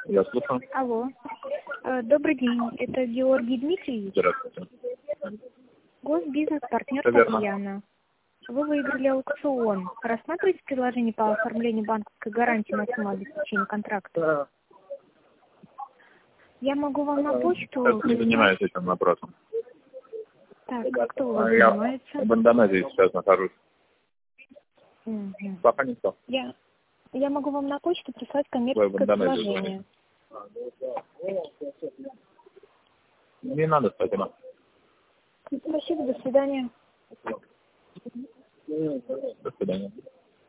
Я слушаю. Алло. Добрый день. Это Георгий Дмитриевич? Здравствуйте. Госбизнес-партнер Всё верно. Татьяна. Вы выиграли аукцион. Рассматриваете предложение по оформлению банковской гарантии на сумму обеспечения контракта? Я могу вам на почту... Сейчас не занимаюсь этим вопросом. Так, кто у вас Я занимается? в Индонезии сейчас нахожусь. Мгм. Пока никто. Я могу вам на почту прислать Вы в коммерческое Индонезии предложение. Не надо, спасибо. Спасибо, до свидания. До свидания.